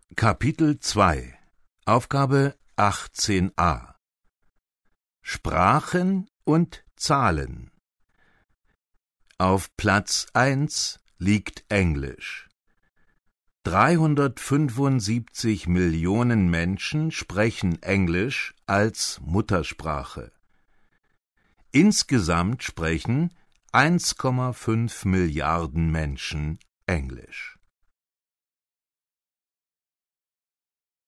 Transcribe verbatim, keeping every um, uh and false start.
Kapitel zwei. Aufgabe achtzehn a. Sprachen und Zahlen. Auf Platz eins liegt Englisch. dreihundertfünfundsiebzig Millionen Menschen sprechen Englisch als Muttersprache. Insgesamt sprechen eins Komma fünf Milliarden Menschen Englisch.